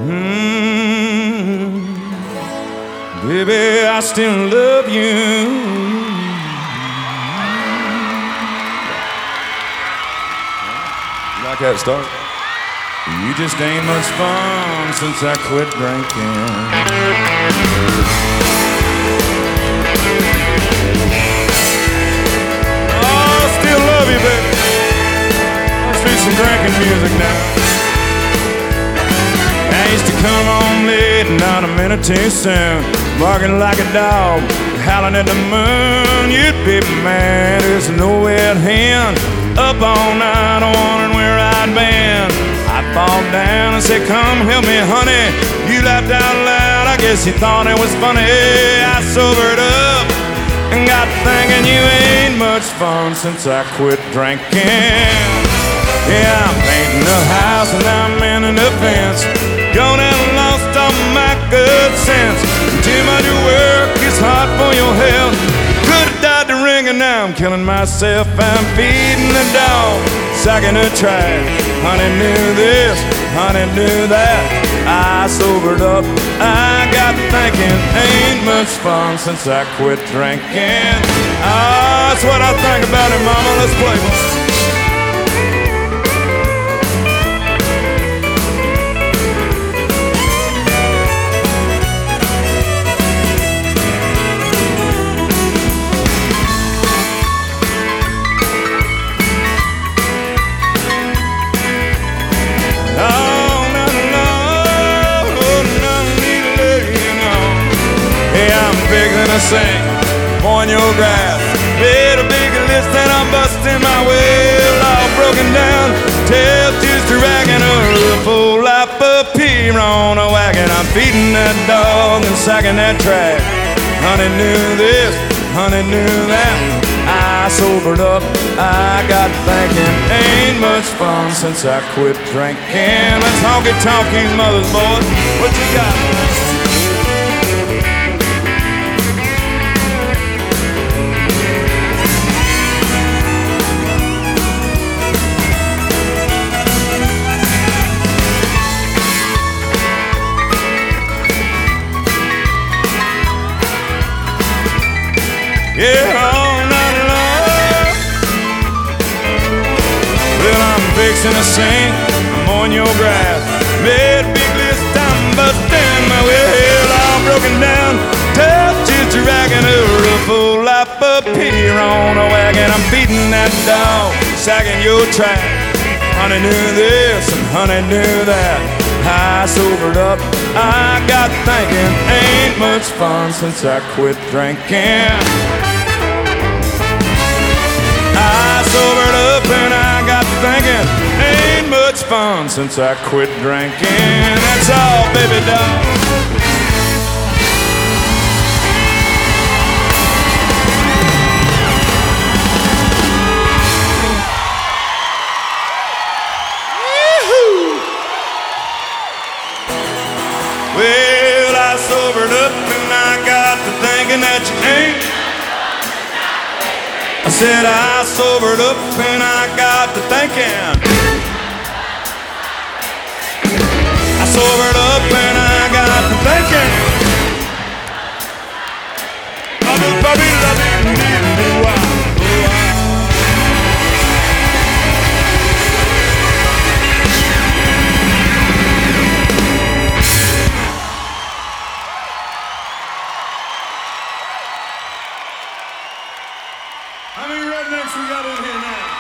Baby, I still love you. You like that start? You just ain't much fun since I quit drinking. Oh, I still love you, baby. Let's do some drinking music now. I used to come home late, not a minute too soon, barking like a dog, howling at the moon. You'd be mad as no wet hen, up all night wondering where I'd been. I'd fall down and say, come help me, honey. You laughed out loud, I guess you thought it was funny. I sobered up and got thinking you ain't much fun since I quit drinking. Yeah, I'm painting the house and I'm mending the fence, gone and lost all my good sense. Too much work is hard for your health. Could've died to ring and now I'm killing myself. I'm feeding the dog, sucking the trash. Honey knew this, honey knew that. I sobered up, I got thinking, ain't much fun since I quit drinking. Ah, that's what I think about it, mama. Let's play. I sing on your grass, made a big list and I'm busting my will, all broken down, tail tubes dragging a full lap of beer on a wagon. I'm feeding that dog and sacking that trash. Honey knew this, honey knew that. I sobered up, I got thinking, ain't much fun since I quit drinking. Let's honky-tonk these mothers, boys. What you got? Yeah, all night long. Well, I'm fixing to sing, I'm on your grass. Made a big list, I'm busting my will, all broken down. Tough just dragging a full lap of beer on a wagon. I'm feeding that dog, sagging your trash. Honey knew this and honey knew that. I sobered up, I got thinking, ain't much fun since I quit drinking. I sobered up and I got thinking, ain't much fun since I quit drinking. That's all, baby doll. Well, I sobered up and I got to thinking that you ain't. I said I sobered up and I got to thinking. I sobered up and I got to thinking. How many rednecks we got in here now?